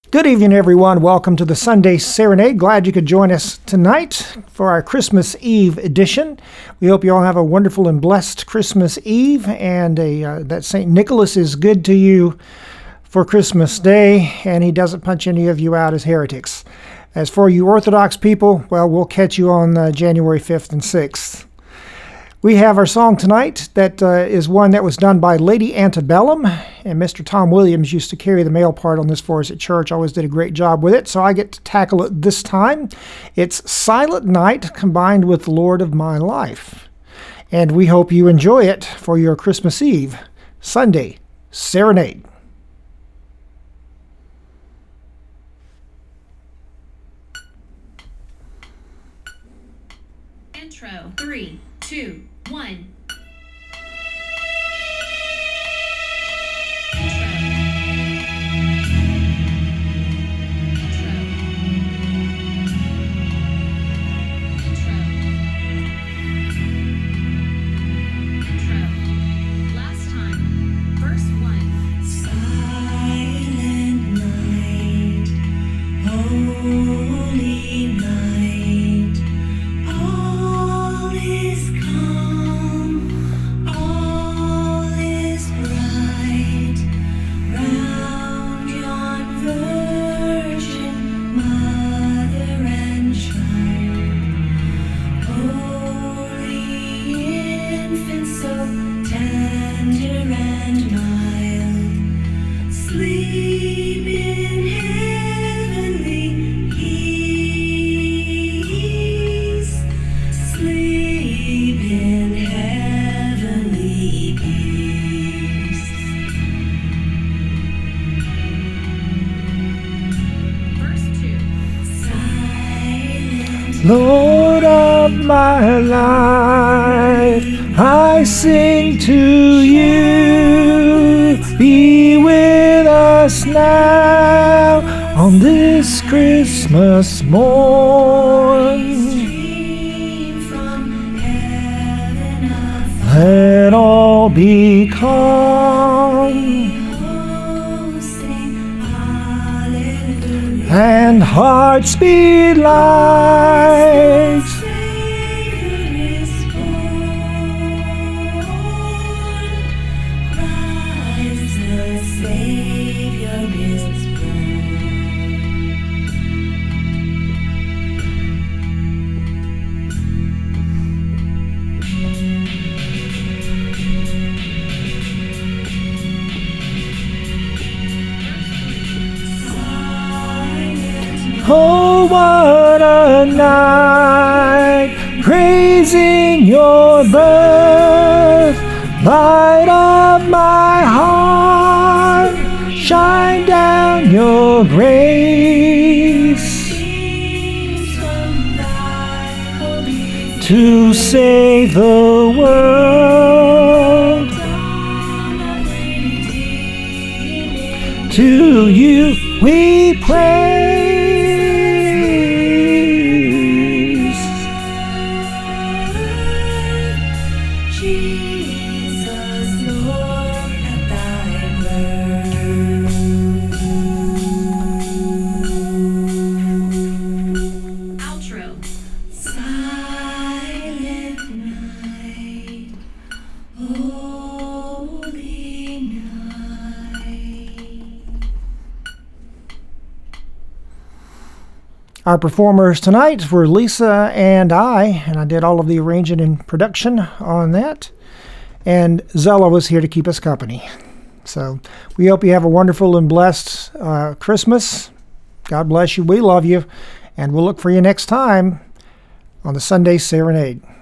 Good evening, everyone. Welcome to the Sunday Serenade. Glad you could join us tonight for our Christmas Eve edition. We hope you all have a wonderful and blessed Christmas Eve, and that St. Nicholas is good to you for Christmas Day, and he doesn't punch any of you out as heretics. As for you Orthodox people, well, we'll catch you on January 5th and 6th. We have our song tonight that is one that was done by Lady Antebellum, and Mr. Tom Williams used to carry the male part on this for us at church. Always did a great job with it, so I get to tackle it this time. It's Silent Night combined with Lord of My Life. And we hope you enjoy it for your Christmas Eve Sunday Serenade. Intro. 3, 2, 1. Lord of my life, I sing to you. Be with us now on this Christmas morn. Let all be calm and hearts be light. Oh, what a night, praising your birth, light of my heart, shine down your grace, to save the world. To you we pray. Our performers tonight were Lisa and I did all of the arranging and production on that. And Zella was here to keep us company. So we hope you have a wonderful and blessed Christmas. God bless you. We love you. And we'll look for you next time on the Sunday Serenade.